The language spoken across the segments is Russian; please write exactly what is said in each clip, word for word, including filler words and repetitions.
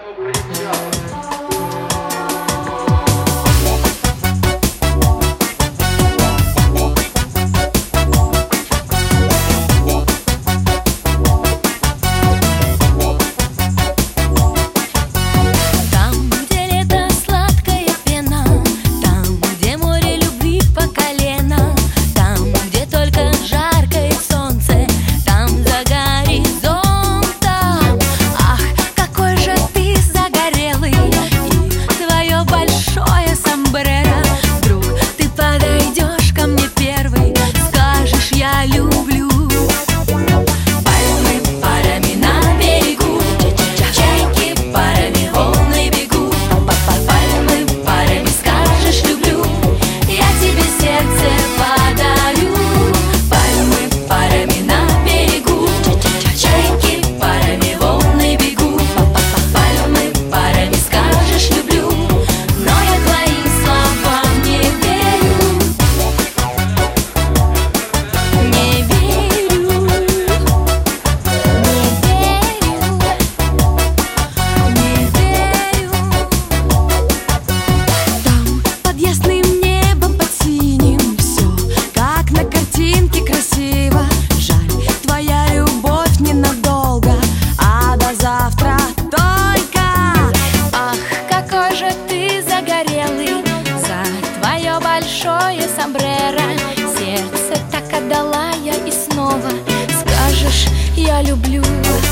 Большое сомбреро, сердце так отдала я, и снова скажешь: я люблю.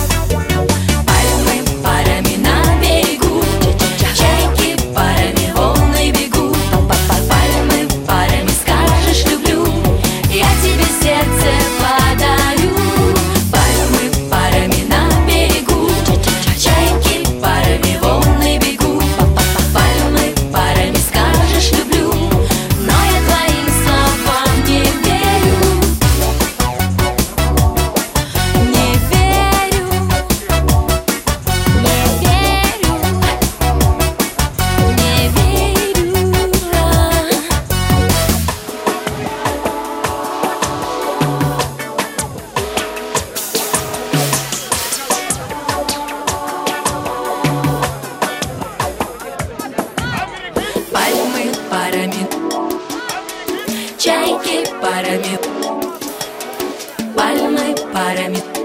Пальмы парами на берегу, чайки парами волны бегут. Пальмы парами скажешь: люблю, я тебе сердце подарю. Пальмы парами на берегу, чайки парами волны бегут. Пальмы парами скажешь: люблю, но я твоим словам не верю. Не верю, не верю, не верю. Пальмы парами, чайки парами, пальмы парами.